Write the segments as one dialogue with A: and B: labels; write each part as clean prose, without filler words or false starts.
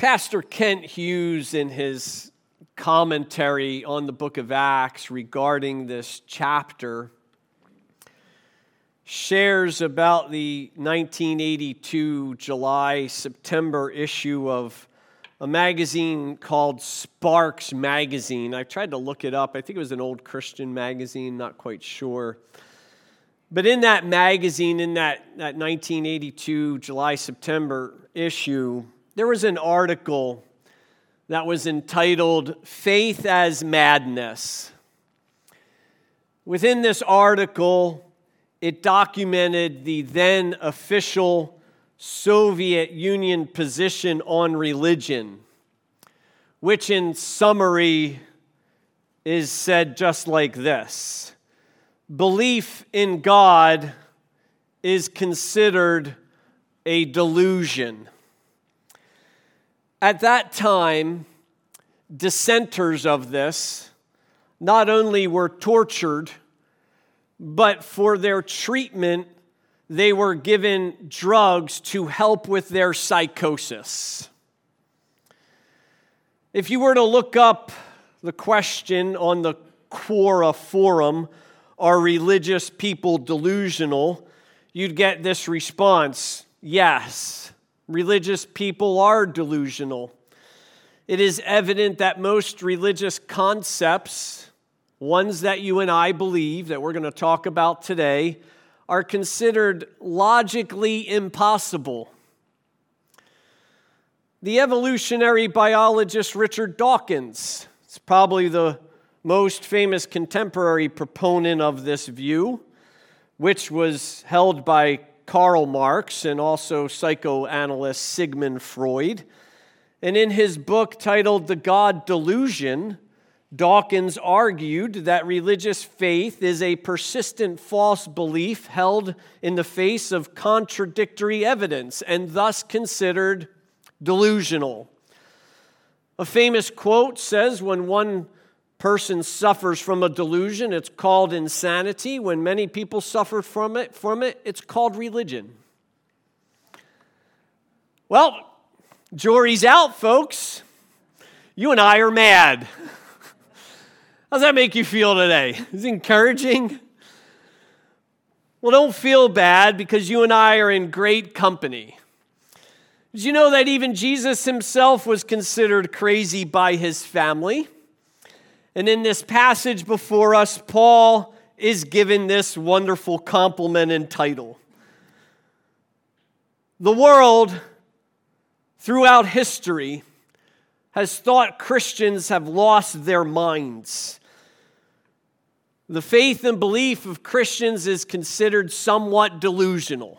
A: Pastor Kent Hughes, in his commentary on the book of Acts regarding this chapter, shares about the 1982 July-September issue of a magazine called Sparks Magazine. I tried to look it up. I think it was an old Christian magazine, not quite sure. But in that magazine, in that 1982 July-September issue, there was an article that was entitled Faith as Madness. Within this article, it documented the then official Soviet Union position on religion, which in summary is said just like this: belief in God is considered a delusion. At that time, dissenters of this not only were tortured, but for their treatment, they were given drugs to help with their psychosis. If you were to look up the question on the Quora forum, are religious people delusional? You'd get this response: yes, religious people are delusional. It is evident that most religious concepts, ones that you and I believe, that we're going to talk about today, are considered logically impossible. The evolutionary biologist Richard Dawkins is probably the most famous contemporary proponent of this view, which was held by Karl Marx and also psychoanalyst Sigmund Freud. And in his book titled The God Delusion, Dawkins argued that religious faith is a persistent false belief held in the face of contradictory evidence and thus considered delusional. A famous quote says, when one person suffers from a delusion, it's called insanity. When many people suffer from it, it's called religion. Well, jury's out, folks. You and I are mad. How does that make you feel today? Is it encouraging? Well, don't feel bad, because you and I are in great company. Did you know that even Jesus himself was considered crazy by his family? And in this passage before us, Paul is given this wonderful compliment and title. The world, throughout history, has thought Christians have lost their minds. The faith and belief of Christians is considered somewhat delusional.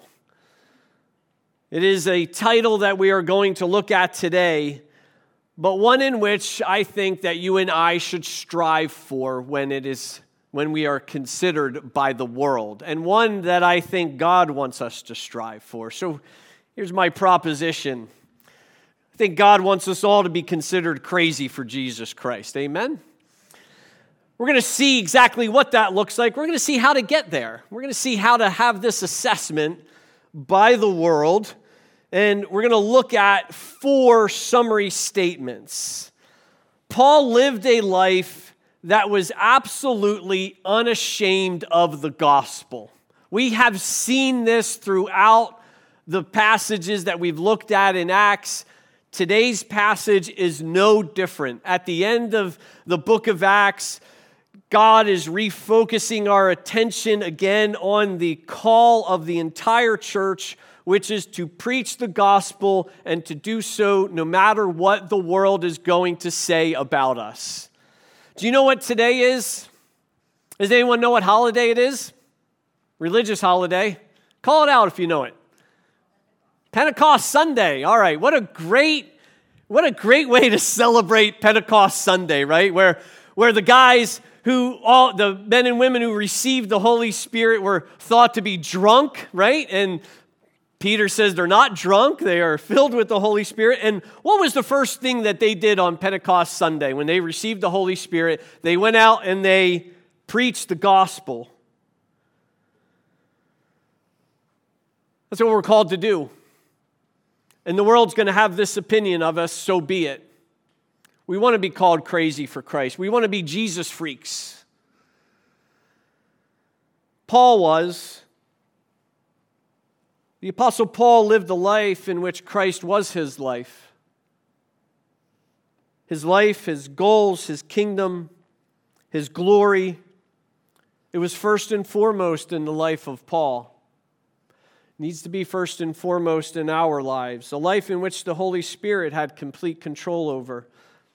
A: It is a title that we are going to look at today, but one in which I think that you and I should strive for when we are considered by the world, and one that I think God wants us to strive for. So here's my proposition. I think God wants us all to be considered crazy for Jesus Christ. Amen? We're going to see exactly what that looks like. We're going to see how to get there. We're going to see how to have this assessment by the world. And we're going to look at 4 summary statements. Paul lived a life that was absolutely unashamed of the gospel. We have seen this throughout the passages that we've looked at in Acts. Today's passage is no different. At the end of the book of Acts, God is refocusing our attention again on the call of the entire church, which is to preach the gospel and to do so no matter what the world is going to say about us. Do you know what today is? Does anyone know what holiday it is? Religious holiday. Call it out if you know it. Pentecost Sunday. All right, what a great way to celebrate Pentecost Sunday, right? Where the guys the men and women who received the Holy Spirit were thought to be drunk, right? And Peter says they're not drunk, they are filled with the Holy Spirit. And what was the first thing that they did on Pentecost Sunday when they received the Holy Spirit? They went out and they preached the gospel. That's what we're called to do. and the world's going to have this opinion of us, so be it. We want to be called crazy for Christ. We want to be Jesus freaks. Paul was. The Apostle Paul lived a life in which Christ was his life. His life, his goals, his kingdom, his glory. It was first and foremost in the life of Paul. It needs to be first and foremost in our lives. A life in which the Holy Spirit had complete control over.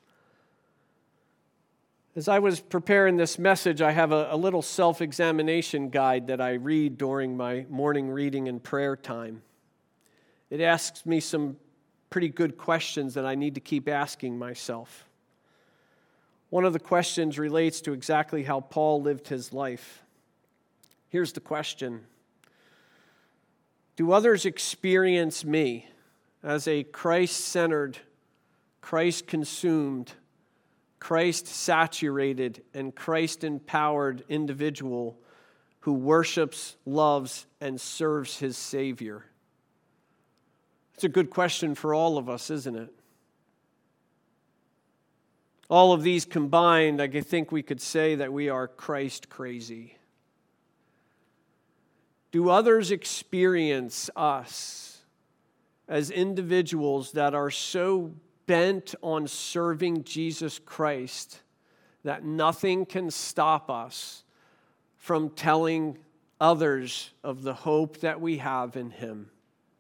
A: As I was preparing this message, I have a little self-examination guide that I read during my morning reading and prayer time. It asks me some pretty good questions that I need to keep asking myself. One of the questions relates to exactly how Paul lived his life. Here's the question. Do others experience me as a Christ-centered, Christ-consumed, Christ-saturated, and Christ-empowered individual who worships, loves, and serves his Savior? It's a good question for all of us, isn't it? All of these combined, I think we could say that we are Christ crazy. Do others experience us as individuals that are so bent on serving Jesus Christ that nothing can stop us from telling others of the hope that we have in Him?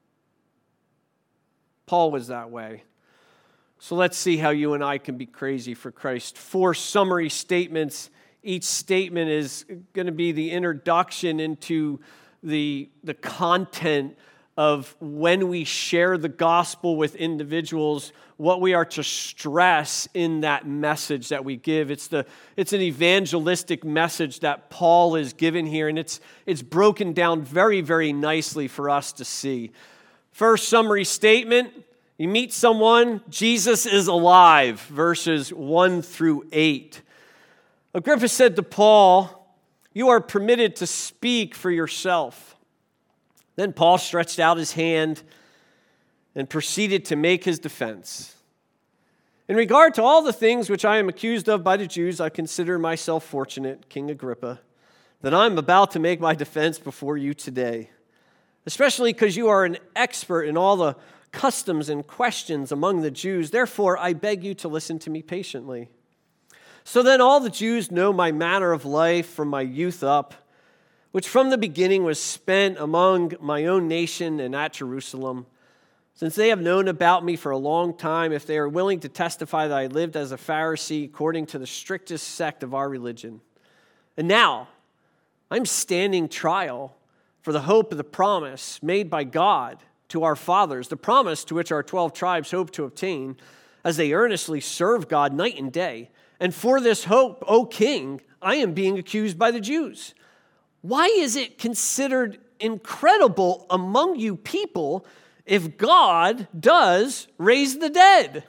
A: Paul was that way. So let's see how you and I can be crazy for Christ. 4 summary statements. Each statement is going to be the introduction into the content of when we share the gospel with individuals, what we are to stress in that message that we give. It's an evangelistic message that Paul is given here, and it's broken down very, very nicely for us to see. First summary statement, you meet someone, Jesus is alive, verses 1 through 8. Agrippa said to Paul, "You are permitted to speak for yourself." Then Paul stretched out his hand and proceeded to make his defense. "In regard to all the things which I am accused of by the Jews, I consider myself fortunate, King Agrippa, that I am about to make my defense before you today, especially because you are an expert in all the customs and questions among the Jews. Therefore, I beg you to listen to me patiently. So then all the Jews know my manner of life from my youth up, which from the beginning was spent among my own nation and at Jerusalem. Since they have known about me for a long time, if they are willing to testify that I lived as a Pharisee according to the strictest sect of our religion. And now I'm standing trial for the hope of the promise made by God to our fathers, the promise to which our 12 tribes hope to obtain as they earnestly serve God night and day. And for this hope, O King, I am being accused by the Jews. Why is it considered incredible among you people if God does raise the dead?"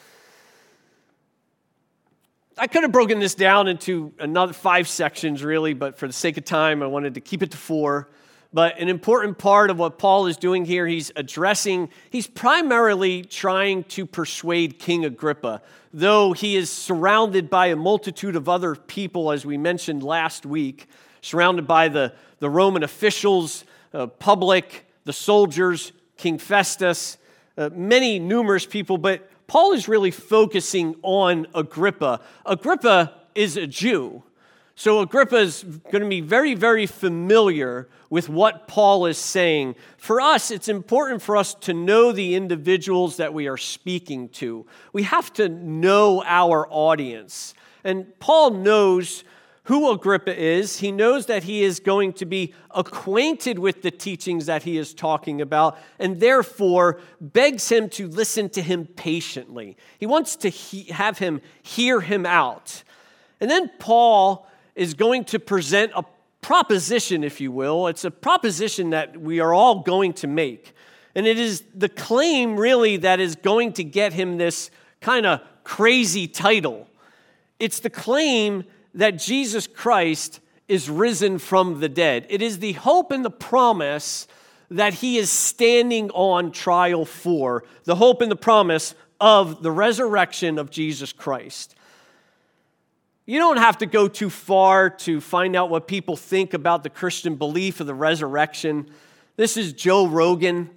A: I could have broken this down into another 5 sections, really, but for the sake of time, I wanted to keep it to 4. But an important part of what Paul is doing here, he's primarily trying to persuade King Agrippa, though he is surrounded by a multitude of other people, as we mentioned last week, surrounded by the Roman officials, public, the soldiers, King Festus, many numerous people, but Paul is really focusing on Agrippa. Agrippa is a Jew. So Agrippa is going to be very, very familiar with what Paul is saying. For us, it's important for us to know the individuals that we are speaking to. We have to know our audience. And Paul knows who Agrippa is. He knows that he is going to be acquainted with the teachings that he is talking about, and therefore begs him to listen to him patiently. He wants to have him hear him out. And then Paul is going to present a proposition, if you will. It's a proposition that we are all going to make. And it is the claim, really, that is going to get him this kind of crazy title. It's the claim that Jesus Christ is risen from the dead. It is the hope and the promise that he is standing on trial for, the hope and the promise of the resurrection of Jesus Christ. You don't have to go too far to find out what people think about the Christian belief of the resurrection. This is Joe Rogan.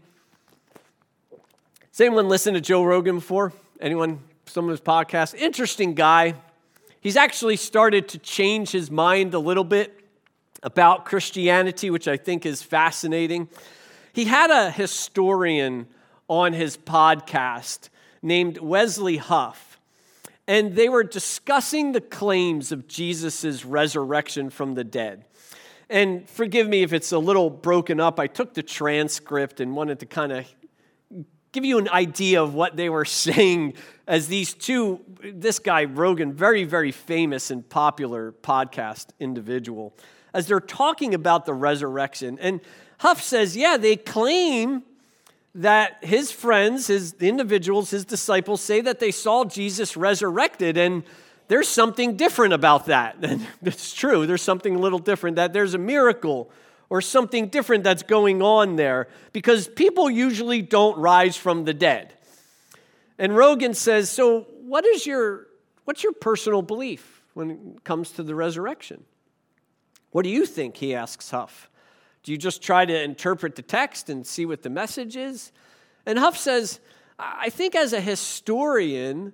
A: Has anyone listened to Joe Rogan before? Anyone? Some of his podcasts? Interesting guy. He's actually started to change his mind a little bit about Christianity, which I think is fascinating. He had a historian on his podcast named Wesley Huff. And they were discussing the claims of Jesus' resurrection from the dead. And forgive me if it's a little broken up. I took the transcript and wanted to kind of give you an idea of what they were saying as these two, this guy, Rogan, very, very famous and popular podcast individual, as they're talking about the resurrection. And Huff says, yeah, they claim that his friends, the individuals, his disciples, say that they saw Jesus resurrected, and there's something different about that. And it's true, there's something a little different, that there's a miracle or something different that's going on there, because people usually don't rise from the dead. And Rogan says, so what's your personal belief when it comes to the resurrection? What do you think, he asks Huff. Do you just try to interpret the text and see what the message is? And Huff says, I think as a historian,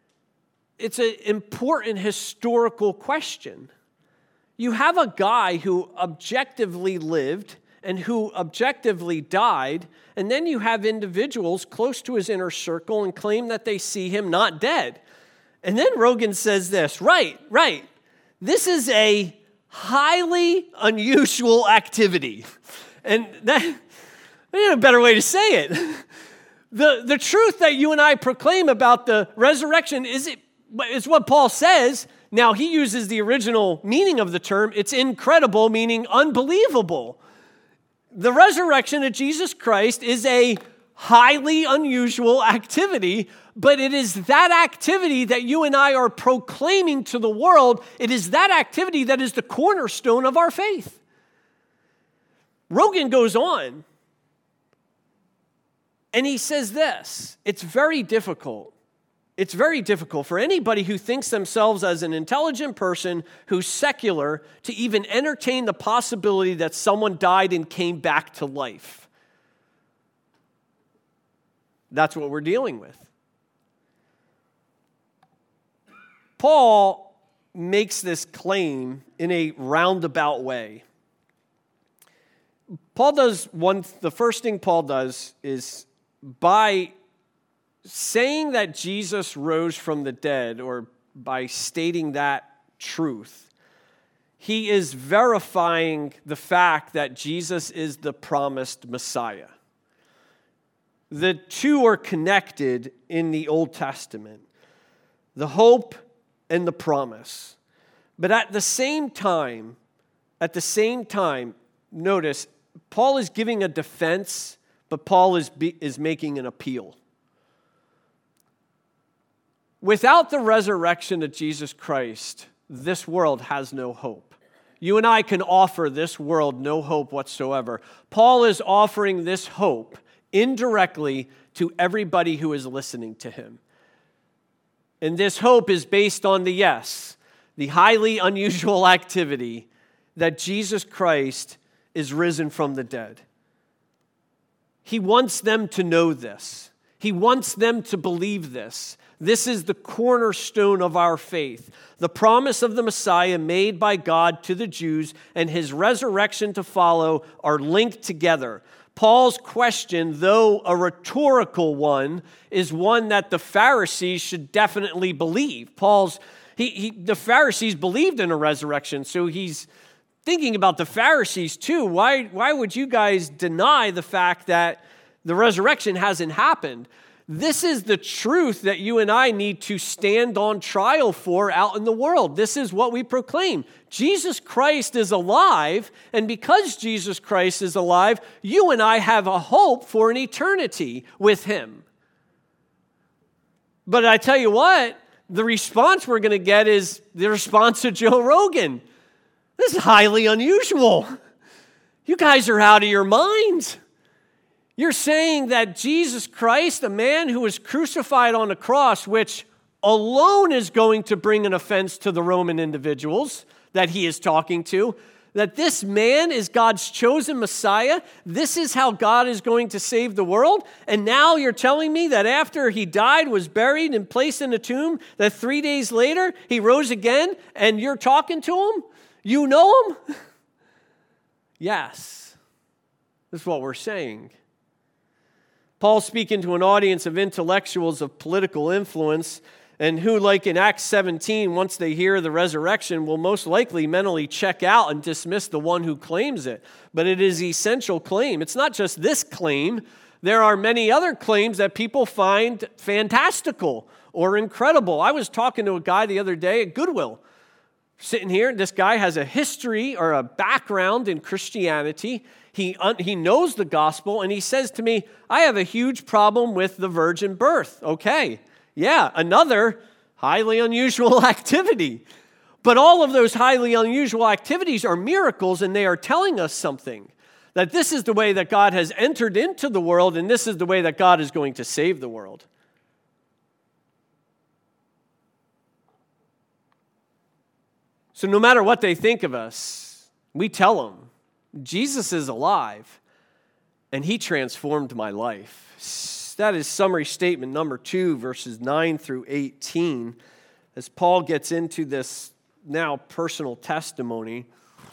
A: it's an important historical question. You have a guy who objectively lived and who objectively died, and then you have individuals close to his inner circle and claim that they see him not dead. And then Rogan says this, right, this is a highly unusual activity. And that, I need a better way to say it. The truth that you and I proclaim about the resurrection is what Paul says. Now, he uses the original meaning of the term. It's incredible, meaning unbelievable. The resurrection of Jesus Christ is a highly unusual activity, but it is that activity that you and I are proclaiming to the world. It is that activity that is the cornerstone of our faith. Rogan goes on, and he says this, it's very difficult. It's very difficult for anybody who thinks themselves as an intelligent person who's secular to even entertain the possibility that someone died and came back to life. That's what we're dealing with. Paul makes this claim in a roundabout way. The first thing Paul does is by saying that Jesus rose from the dead, or by stating that truth, he is verifying the fact that Jesus is the promised Messiah. The two are connected in the Old Testament, the hope and the promise. But at the same time, notice, Paul is giving a defense, but Paul is making an appeal. Without the resurrection of Jesus Christ, this world has no hope. You and I can offer this world no hope whatsoever. Paul is offering this hope indirectly to everybody who is listening to him. And this hope is based on the highly unusual activity that Jesus Christ is risen from the dead. He wants them to know this. He wants them to believe this. This is the cornerstone of our faith. The promise of the Messiah made by God to the Jews and his resurrection to follow are linked together. Paul's question, though a rhetorical one, is one that the Pharisees should definitely believe. The Pharisees believed in a resurrection, so he's thinking about the Pharisees too. Why would you guys deny the fact that the resurrection hasn't happened? This is the truth that you and I need to stand on trial for out in the world. This is what we proclaim. Jesus Christ is alive, and because Jesus Christ is alive, you and I have a hope for an eternity with him. But I tell you what, the response we're going to get is the response of Joe Rogan. This is highly unusual. You guys are out of your minds. You're saying that Jesus Christ, a man who was crucified on a cross, which alone is going to bring an offense to the Roman individuals that he is talking to, that this man is God's chosen Messiah. This is how God is going to save the world. And now you're telling me that after he died, was buried, and placed in a tomb, that 3 days later he rose again, and you're talking to him? You know him? Yes. This is what we're saying. Paul's speaking to an audience of intellectuals of political influence, and who, like in Acts 17, once they hear the resurrection, will most likely mentally check out and dismiss the one who claims it. But it is an essential claim. It's not just this claim. There are many other claims that people find fantastical or incredible. I was talking to a guy the other day at Goodwill, sitting here. This guy has a history or a background in Christianity. He knows the gospel, and he says to me, I have a huge problem with the virgin birth. Okay. Yeah, another highly unusual activity. But all of those highly unusual activities are miracles, and they are telling us something. That this is the way that God has entered into the world, and this is the way that God is going to save the world. So no matter what they think of us, we tell them, Jesus is alive, and he transformed my life. That is summary statement number 2, verses 9 through 18. As Paul gets into this now personal testimony.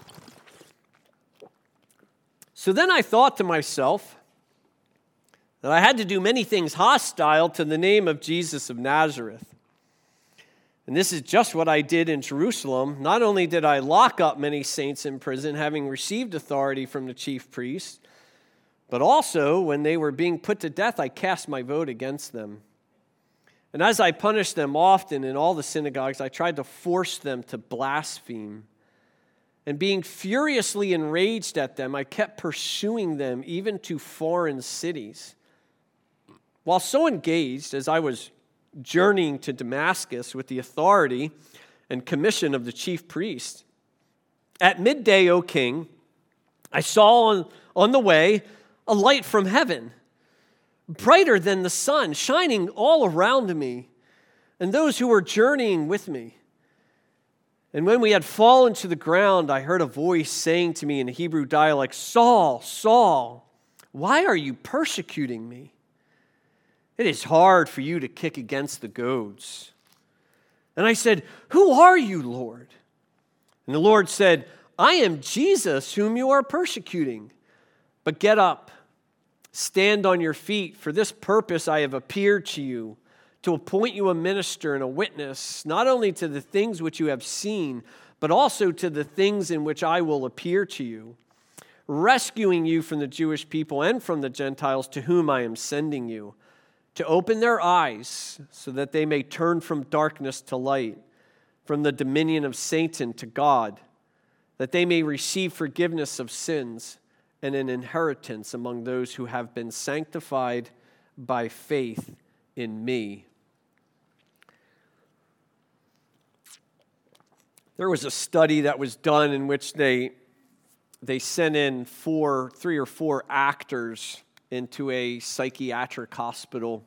A: So then I thought to myself that I had to do many things hostile to the name of Jesus of Nazareth. And this is just what I did in Jerusalem. Not only did I lock up many saints in prison, having received authority from the chief priests, but also, when they were being put to death, I cast my vote against them. And as I punished them often in all the synagogues, I tried to force them to blaspheme. And being furiously enraged at them, I kept pursuing them even to foreign cities. While so engaged, as I was journeying to Damascus with the authority and commission of the chief priest, at midday, O king, I saw on the way a light from heaven, brighter than the sun, shining all around me and those who were journeying with me. And when we had fallen to the ground, I heard a voice saying to me in Hebrew dialect, Saul, Saul, why are you persecuting me? It is hard for you to kick against the goads. And I said, who are you, Lord? And the Lord said, I am Jesus whom you are persecuting. But get up, stand on your feet. For this purpose I have appeared to you, to appoint you a minister and a witness, not only to the things which you have seen, but also to the things in which I will appear to you, rescuing you from the Jewish people and from the Gentiles to whom I am sending you, to open their eyes so that they may turn from darkness to light, from the dominion of Satan to God, that they may receive forgiveness of sins and an inheritance among those who have been sanctified by faith in me. There was a study that was done in which they sent in 3 or 4 actors into a psychiatric hospital.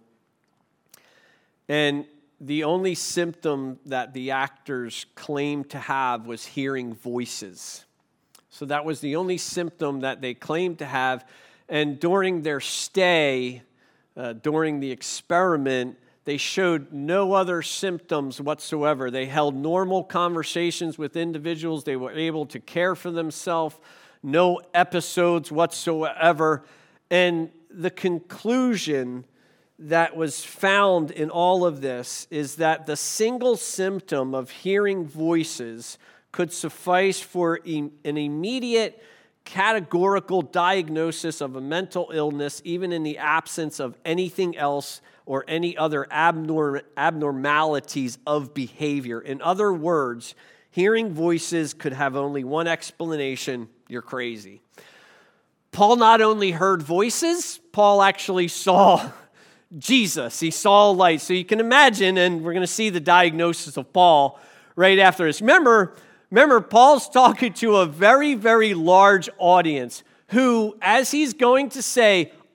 A: And the only symptom that the actors claimed to have was hearing voices. So that was the only symptom that they claimed to have. And during their stay, during the experiment, they showed no other symptoms whatsoever. They held normal conversations with individuals. They were able to care for themselves. No episodes whatsoever. And the conclusion that was found in all of this is that the single symptom of hearing voices could suffice for an immediate categorical diagnosis of a mental illness, even in the absence of anything else or any other abnormalities of behavior. In other words, hearing voices could have only one explanation: you're crazy. Paul not only heard voices, Paul actually saw Jesus. He saw light. So you can imagine, and we're going to see the diagnosis of Paul right after this. Remember, Paul's talking to a very, very large audience who, as he's going to say,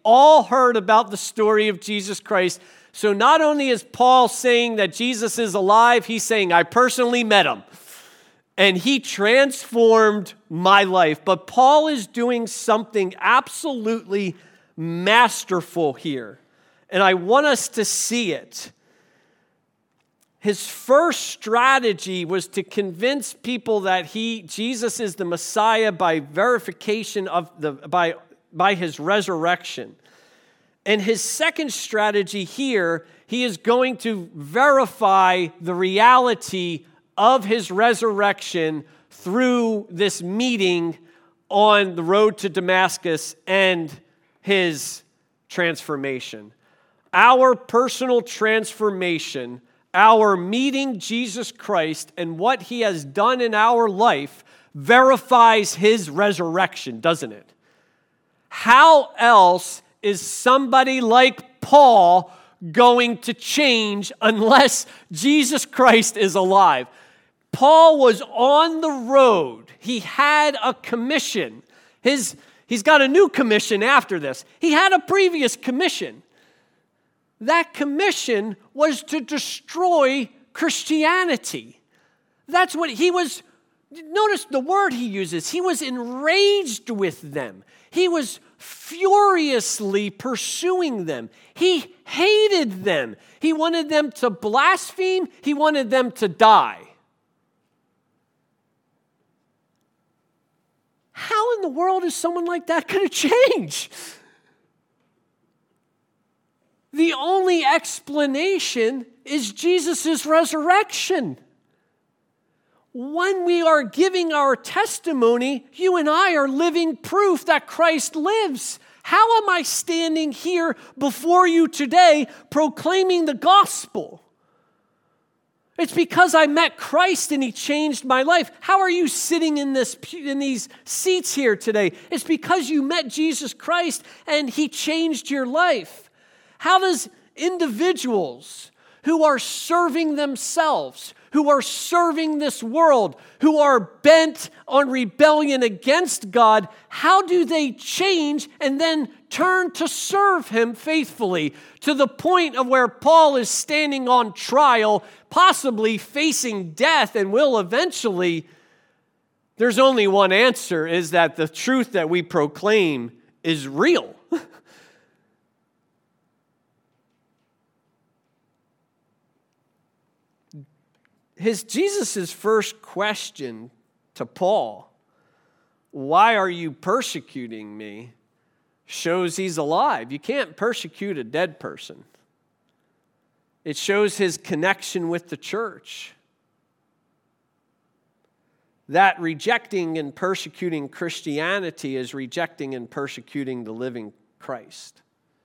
A: all heard about the story of Jesus Christ. So not only is Paul saying that Jesus is alive, he's saying, I personally met him. And he transformed my life. But Paul is doing something absolutely masterful here. And I want us to see it. His first strategy was to convince people that Jesus is the Messiah by verification of by his resurrection. And his second strategy here, he is going to verify the reality of his resurrection through this meeting on the road to Damascus and his transformation. Our personal transformation, our meeting Jesus Christ and what he has done in our life verifies his resurrection, doesn't it? How else is somebody like Paul going to change unless Jesus Christ is alive? Paul was on the road. He had a commission. He's got a new commission after this. He had a previous commission. That commission was to destroy Christianity. That's what he was. Notice the word he uses. He was enraged with them. He was furiously pursuing them. He hated them. He wanted them to blaspheme. He wanted them to die. How in the world is someone like that going to change? The only explanation is Jesus' resurrection. When we are giving our testimony, you and I are living proof that Christ lives. How am I standing here before you today proclaiming the gospel? It's because I met Christ and he changed my life. How are you sitting in these seats here today? It's because you met Jesus Christ and he changed your life. How does individuals who are serving themselves, who are serving this world, who are bent on rebellion against God, how do they change and then turn to serve him faithfully to the point of where Paul is standing on trial, possibly facing death and will eventually? There's only one answer, is that the truth that we proclaim is real. Jesus' first question to Paul, why are you persecuting me, shows he's alive. You can't persecute a dead person. It shows his connection with the church. That rejecting and persecuting Christianity is rejecting and persecuting the living Christ.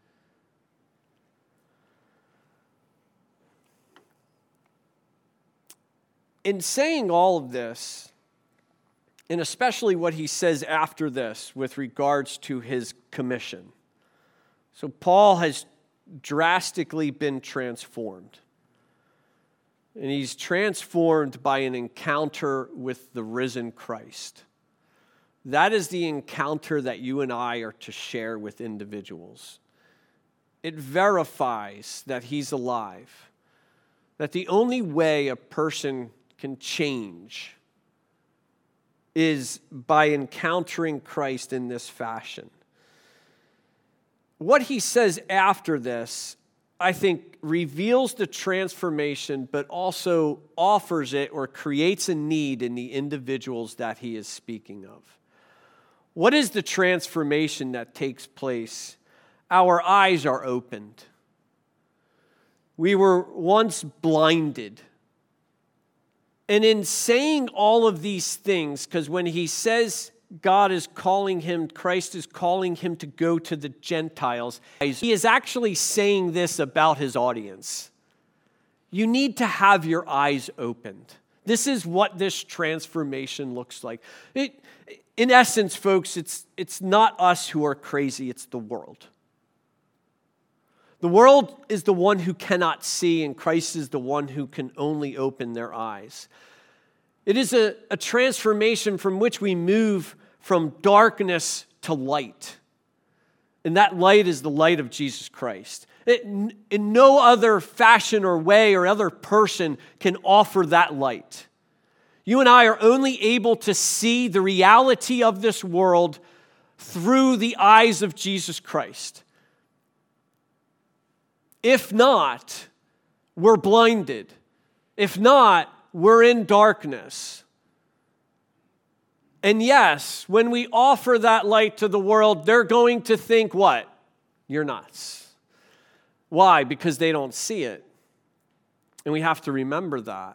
A: In saying all of this, and especially what he says after this with regards to his commission. So Paul has drastically been transformed. And he's transformed by an encounter with the risen Christ. That is the encounter that you and I are to share with individuals. It verifies that he's alive. That the only way a person can change is by encountering Christ in this fashion. What he says after this, I think, reveals the transformation, but also offers it or creates a need in the individuals that he is speaking of. What is the transformation that takes place? Our eyes are opened. We were once blinded. And in saying all of these things, because when he says God is calling him, Christ is calling him to go to the Gentiles, he is actually saying this about his audience. You need to have your eyes opened. This is what this transformation looks like. In essence, folks, it's not us who are crazy, it's the world. The world is the one who cannot see, and Christ is the one who can only open their eyes. It is a transformation from which we move from darkness to light. And that light is the light of Jesus Christ. In no other fashion or way or other person can offer that light. You and I are only able to see the reality of this world through the eyes of Jesus Christ. If not, we're blinded. If not, we're in darkness. And yes, when we offer that light to the world, they're going to think what? You're nuts. Why? Because they don't see it. And we have to remember that.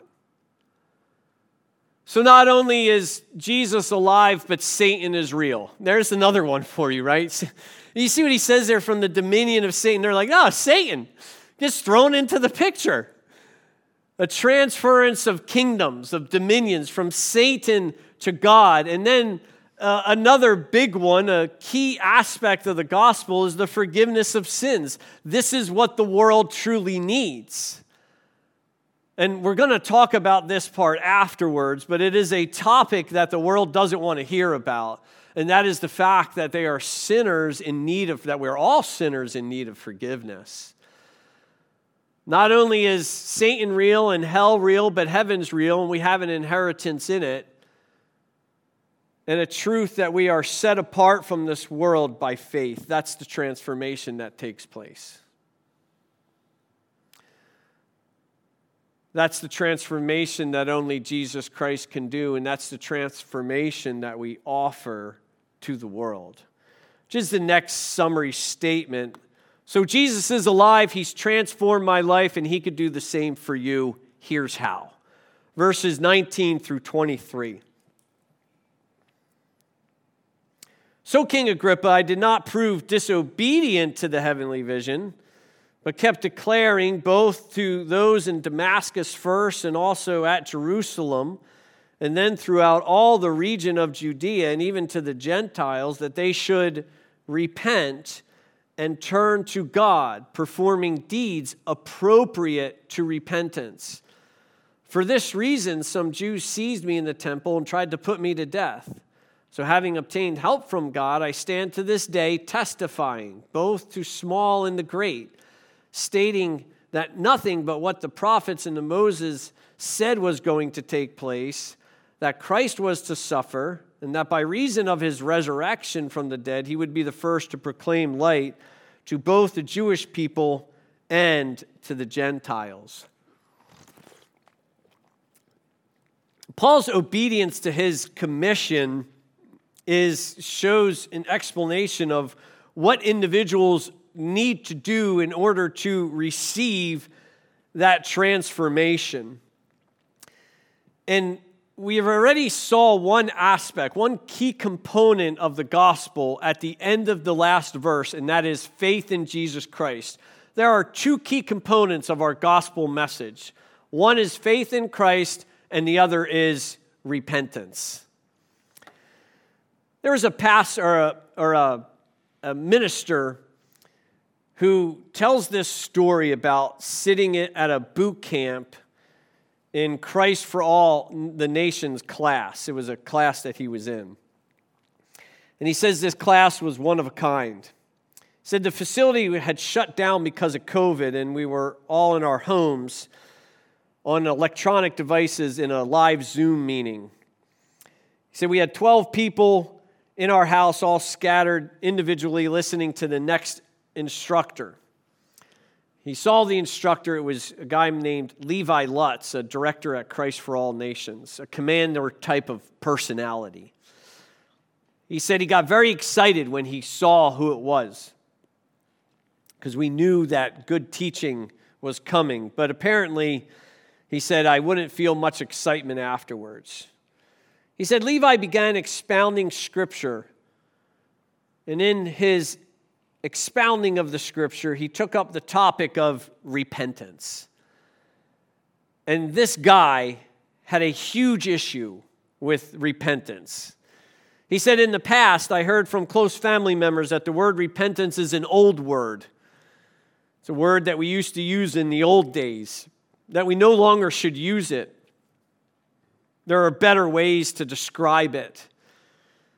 A: So not only is Jesus alive, but Satan is real. There's another one for you, right? You see what he says there from the dominion of Satan. They're like, oh, Satan gets thrown into the picture. A transference of kingdoms, of dominions from Satan to God. And then another big one, a key aspect of the gospel is the forgiveness of sins. This is what the world truly needs. And we're going to talk about this part afterwards, but it is a topic that the world doesn't want to hear about. And that is the fact that they are sinners in need of, that we're all sinners in need of forgiveness. Not only is Satan real and hell real, but heaven's real, and we have an inheritance in it. And a truth that we are set apart from this world by faith. That's the transformation that takes place. That's the transformation that only Jesus Christ can do, and that's the transformation that we offer to the world. Which is the next summary statement. So Jesus is alive, he's transformed my life, and he could do the same for you. Here's how. Verses 19 through 23. So, King Agrippa, I did not prove disobedient to the heavenly vision, but kept declaring both to those in Damascus first and also at Jerusalem, and then throughout all the region of Judea and even to the Gentiles, that they should repent and turn to God, performing deeds appropriate to repentance. For this reason, some Jews seized me in the temple and tried to put me to death. So having obtained help from God, I stand to this day testifying, both to small and the great, stating that nothing but what the prophets and the Moses said was going to take place, that Christ was to suffer, and that by reason of his resurrection from the dead, he would be the first to proclaim light to both the Jewish people and to the Gentiles. Paul's obedience to his commission shows an explanation of what individuals need to do in order to receive that transformation. And we have already saw one aspect, one key component of the gospel at the end of the last verse, and that is faith in Jesus Christ. There are two key components of our gospel message. One is faith in Christ, and the other is repentance. There was a pastor or a minister who tells this story about sitting at a boot camp in Christ for All the Nations class. It was a class that he was in. And he says this class was one of a kind. He said the facility had shut down because of COVID, and we were all in our homes on electronic devices in a live Zoom meeting. He said we had 12 people in our house, all scattered individually, listening to the next instructor. He saw the instructor. It was a guy named Levi Lutz, a director at Christ for All Nations, a commander type of personality. He said he got very excited when he saw who it was, because we knew that good teaching was coming. But apparently, he said, I wouldn't feel much excitement afterwards. He said, Levi began expounding Scripture, and in his expounding of the Scripture, he took up the topic of repentance. And this guy had a huge issue with repentance. He said, in the past, I heard from close family members that the word repentance is an old word. It's a word that we used to use in the old days, that we no longer should use it. There are better ways to describe it.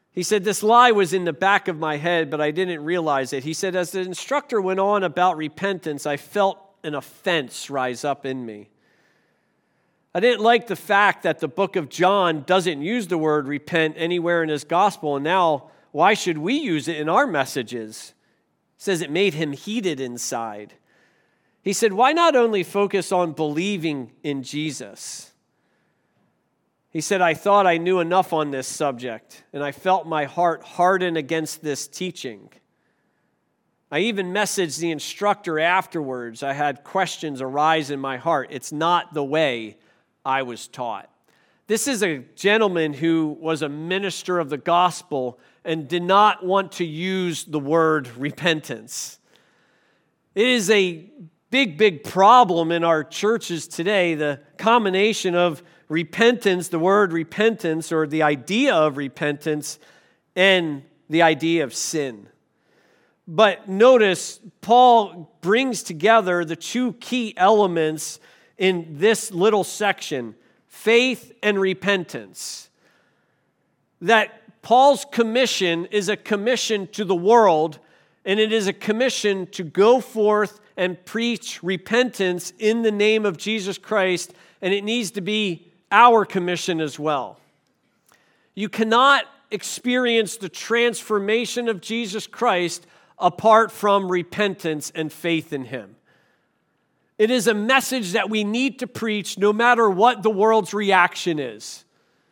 A: He said, this lie was in the back of my head, but I didn't realize it. He said, as the instructor went on about repentance, I felt an offense rise up in me. I didn't like the fact that the book of John doesn't use the word repent anywhere in his gospel, and now why should we use it in our messages? It says it made him heated inside. He said, why not only focus on believing in Jesus? He said, I thought I knew enough on this subject, and I felt my heart harden against this teaching. I even messaged the instructor afterwards. I had questions arise in my heart. It's not the way I was taught. This is a gentleman who was a minister of the gospel and did not want to use the word repentance. It is a big problem in our churches today, the combination of repentance, the word repentance, or the idea of repentance, and the idea of sin. But notice, Paul brings together the two key elements in this little section, faith and repentance. That Paul's commission is a commission to the world, and it is a commission to go forth and preach repentance in the name of Jesus Christ, and it needs to be our commission as well. You cannot experience the transformation of Jesus Christ apart from repentance and faith in Him. It is a message that we need to preach no matter what the world's reaction is.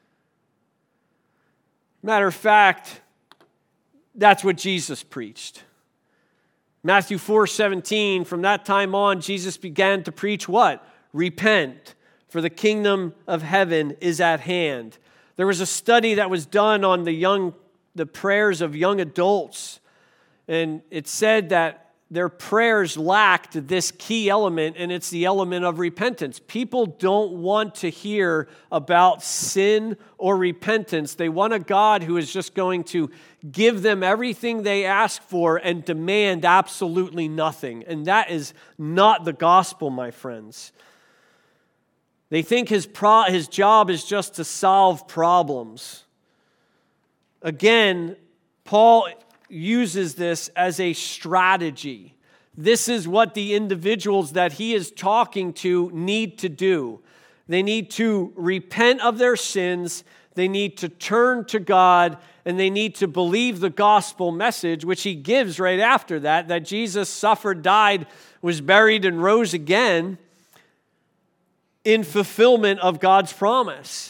A: Matter of fact, that's what Jesus preached. Matthew 4:17, from that time on, Jesus began to preach what? Repent, for the kingdom of heaven is at hand. There was a study that was done on the prayers of young adults, and it said that their prayers lacked this key element, and it's the element of repentance. People don't want to hear about sin or repentance. They want a God who is just going to give them everything they ask for and demand absolutely nothing. And that is not the gospel, my friends. They think his job is just to solve problems. Again, Paul uses this as a strategy. This is what the individuals that he is talking to need to do. They need to repent of their sins, they need to turn to God, and they need to believe the gospel message, which he gives right after that Jesus suffered, died, was buried, and rose again in fulfillment of God's promise.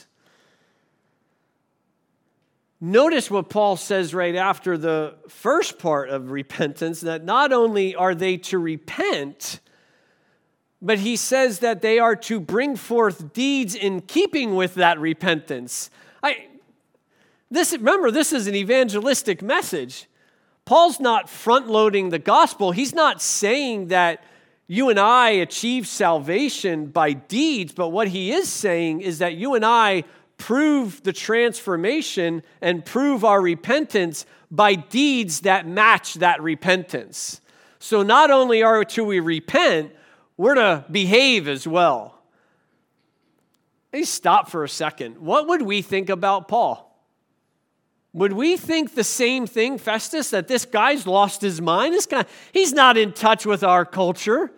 A: Notice what Paul says right after the first part of repentance, that not only are they to repent, but he says that they are to bring forth deeds in keeping with that repentance. Remember, this is an evangelistic message. Paul's not front-loading the gospel. He's not saying that you and I achieve salvation by deeds, but what he is saying is that you and I prove the transformation and prove our repentance by deeds that match that repentance. So not only are we repent, we're to behave as well. Hey, stop for a second. What would we think about Paul? Would we think the same thing, Festus, that this guy's lost his mind? He's not in touch with our culture.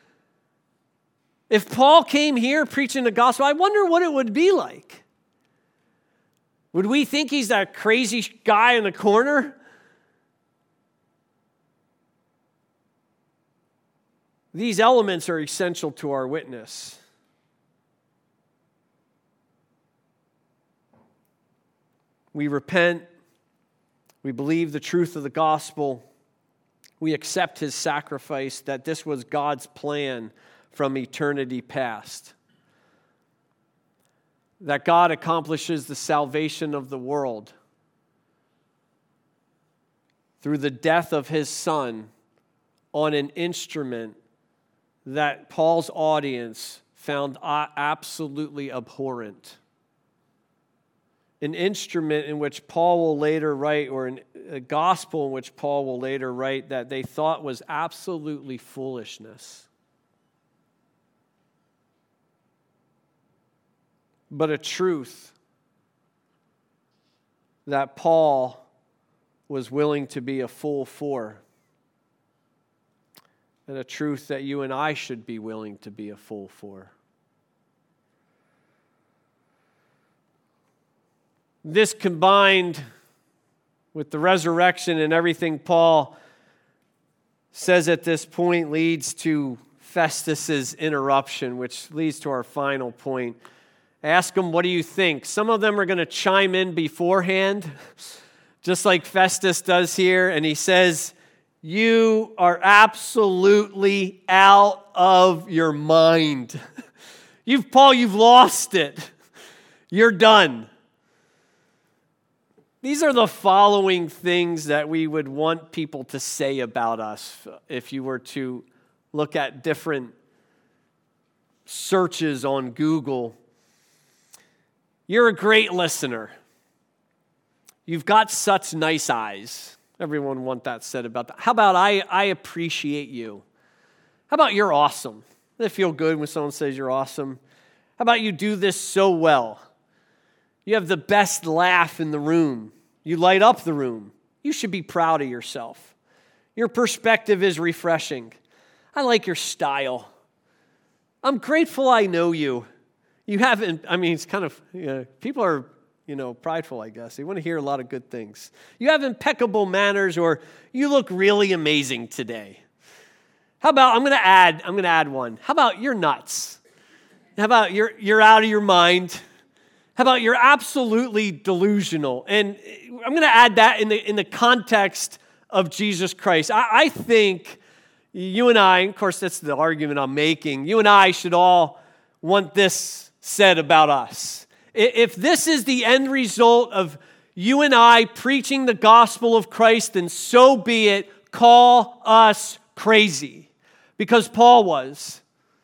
A: If Paul came here preaching the gospel, I wonder what it would be like. Would we think he's that crazy guy in the corner? These elements are essential to our witness. We repent. We believe the truth of the gospel. We accept his sacrifice, that this was God's plan from eternity past. That God accomplishes the salvation of the world through the death of his Son on an instrument that Paul's audience found absolutely abhorrent. An instrument in which Paul will later write, or a gospel in which Paul will later write, that they thought was absolutely foolishness. But a truth that Paul was willing to be a fool for, and a truth that you and I should be willing to be a fool for. This combined with the resurrection and everything Paul says at this point leads to Festus's interruption, which leads to our final point. Ask them, what do you think? Some of them are going to chime in beforehand, just like Festus does here, and he says, you are absolutely out of your mind. Paul, you've lost it. You're done. These are the following things that we would want people to say about us if you were to look at different searches on Google. You're a great listener. You've got such nice eyes. Everyone want that said about that. How about I appreciate you? How about you're awesome? Doesn't it feel good when someone says you're awesome? How about you do this so well? You have the best laugh in the room. You light up the room. You should be proud of yourself. Your perspective is refreshing. I like your style. I'm grateful I know you. You haven't, it's kind of, people are, prideful, I guess. They want to hear a lot of good things. You have impeccable manners, or you look really amazing today. How about, I'm going to add one. How about you're nuts? How about you're out of your mind? How about you're absolutely delusional? And I'm going to add that in the context of Jesus Christ. I think you and I, of course that's the argument I'm making, you and I should all want this said about us. If this is the end result of you and I preaching the gospel of Christ, then so be it. Call us crazy, because Paul was.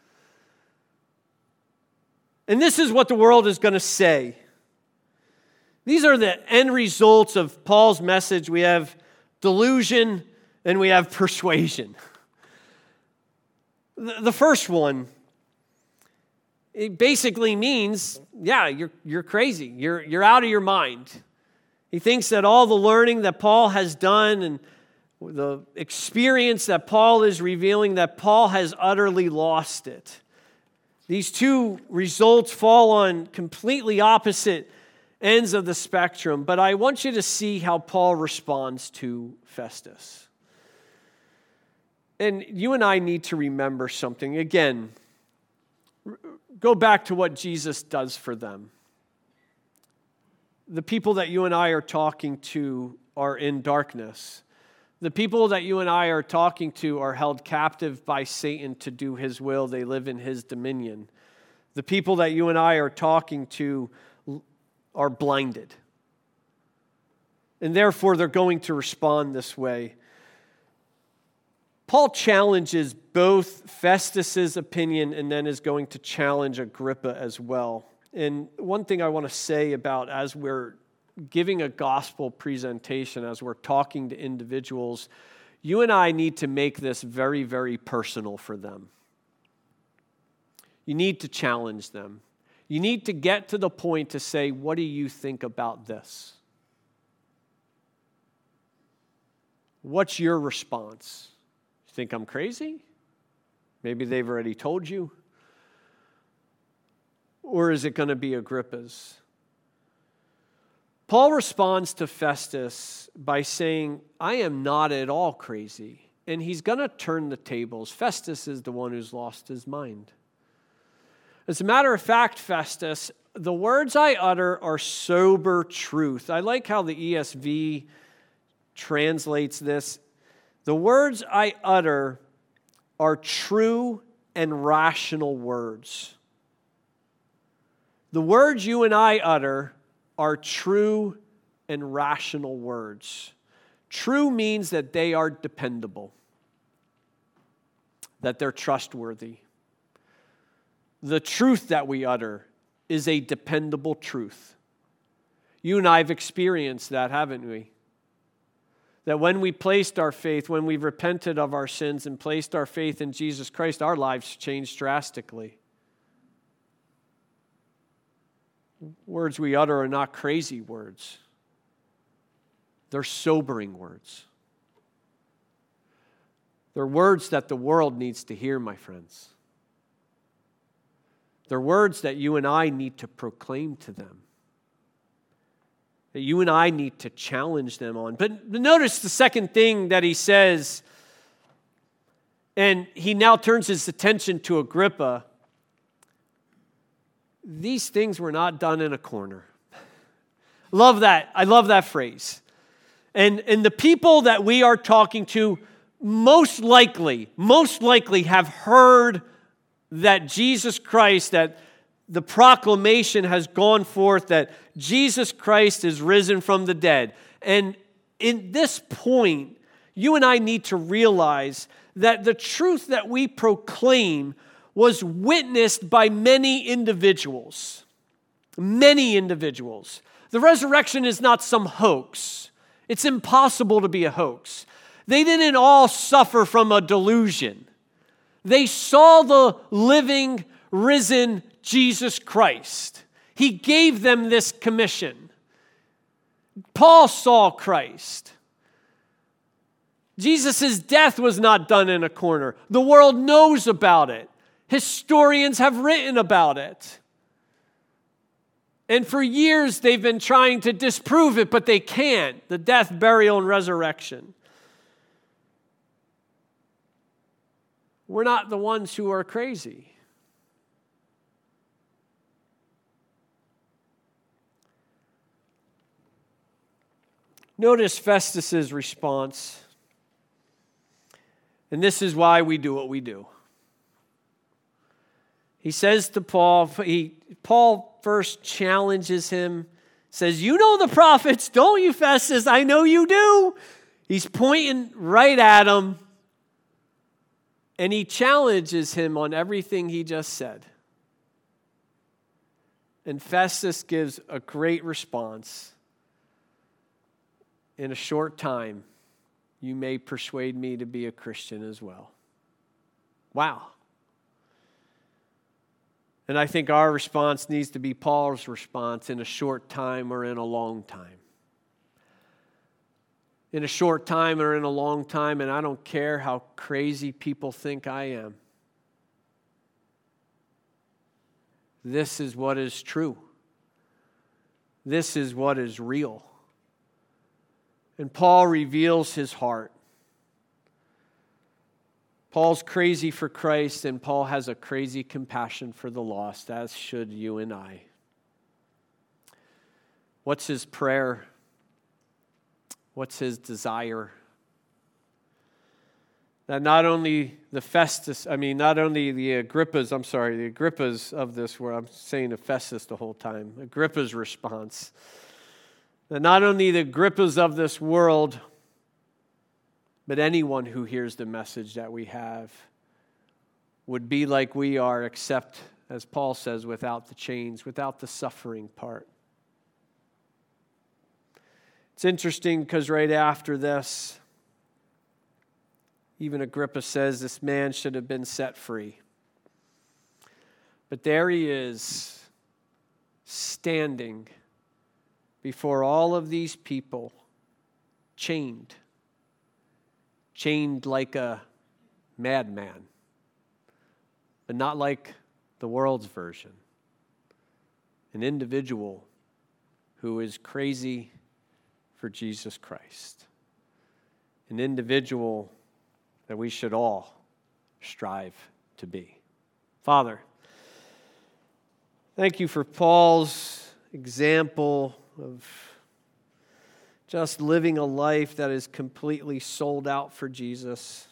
A: And this is what the world is going to say. These are the end results of Paul's message. We have delusion and we have persuasion. The first one, it basically means, you're crazy. You're out of your mind. He thinks that all the learning that Paul has done and the experience that Paul is revealing, that Paul has utterly lost it. These two results fall on completely opposite ends of the spectrum, but I want you to see how Paul responds to Festus. And you and I need to remember something. Again, go back to what Jesus does for them. The people that you and I are talking to are in darkness. The people that you and I are talking to are held captive by Satan to do his will. They live in his dominion. The people that you and I are talking to are blinded. And therefore, they're going to respond this way. Paul challenges both Festus's opinion and then is going to challenge Agrippa as well. And one thing I want to say about as we're giving a gospel presentation, as we're talking to individuals, you and I need to make this very, very personal for them. You need to challenge them. You need to get to the point to say, what do you think about this? What's your response? You think I'm crazy? Maybe they've already told you. Or is it going to be Agrippa's? Paul responds to Festus by saying, I am not at all crazy. And he's going to turn the tables. Festus is the one who's lost his mind. As a matter of fact, Festus, the words I utter are sober truth. I like how the ESV translates this. The words I utter are true and rational words. The words you and I utter are true and rational words. True means that they are dependable, that they're trustworthy. The truth that we utter is a dependable truth. You and I have experienced that, haven't we? That when we placed our faith, when we repented of our sins and placed our faith in Jesus Christ, our lives changed drastically. Words we utter are not crazy words. They're sobering words. They're words that the world needs to hear, my friends. They're words that you and I need to proclaim to them, that you and I need to challenge them on. But notice the second thing that he says, and he now turns his attention to Agrippa. These things were not done in a corner. Love that. I love that phrase. And the people that we are talking to most likely have heard that Jesus Christ, that the proclamation has gone forth that Jesus Christ is risen from the dead. And in this point, you and I need to realize that the truth that we proclaim was witnessed by many individuals. Many individuals. The resurrection is not some hoax. It's impossible to be a hoax. They didn't all suffer from a delusion. They saw the living, risen Jesus Christ. He gave them this commission. Paul saw Christ. Jesus' death was not done in a corner. The world knows about it. Historians have written about it. And for years they've been trying to disprove it, but they can't. The death, burial, and resurrection. We're not the ones who are crazy. Notice Festus's response. And this is why we do what we do. He says to Paul, Paul first challenges him, says, "You know the prophets, don't you, Festus? I know you do." He's pointing right at him. And he challenges him on everything he just said. And Festus gives a great response. In a short time, you may persuade me to be a Christian as well. Wow. And I think our response needs to be Paul's response: in a short time or in a long time. In a short time or in a long time, and I don't care how crazy people think I am. This is what is true. This is what is real. And Paul reveals his heart. Paul's crazy for Christ, and Paul has a crazy compassion for the lost, as should you and I. What's his prayer? What's his desire? That not only the Agrippas of this world, I'm saying Festus the whole time, Agrippa's response, that not only the Agrippas of this world, but anyone who hears the message that we have would be like we are, except, as Paul says, without the chains, without the suffering part. It's interesting because right after this, even Agrippa says this man should have been set free. But there he is, standing before all of these people, chained like a madman, but not like the world's version. An individual who is crazy for Jesus Christ. An individual that we should all strive to be. Father, thank you for Paul's example of just living a life that is completely sold out for Jesus.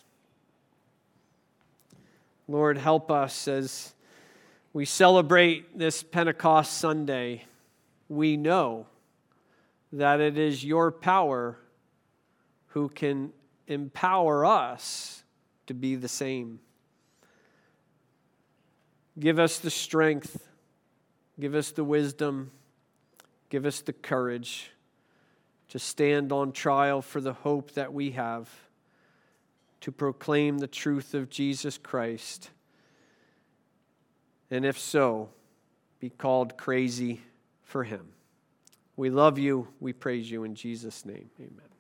A: Lord, help us as we celebrate this Pentecost Sunday. We know that it is your power who can empower us to be the same. Give us the strength, give us the wisdom, give us the courage to stand on trial for the hope that we have, to proclaim the truth of Jesus Christ, and if so, be called crazy for him. We love you. We praise you in Jesus' name. Amen.